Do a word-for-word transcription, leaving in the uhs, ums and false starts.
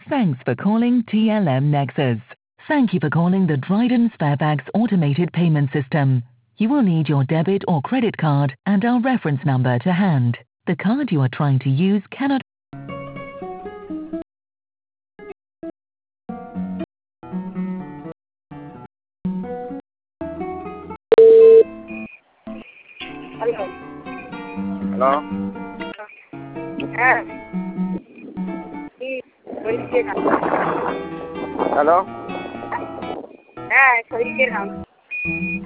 Thanks for calling T L M Nexus. Thank you for calling the Dryden Sparebags automated payment system. You will need your debit or credit card and our reference number to hand. The card you are trying to use cannot. Hello. Hello? হ্যাঁ কি শরীরকে নাম Hello? হ্যাঁ শরীরকে নাম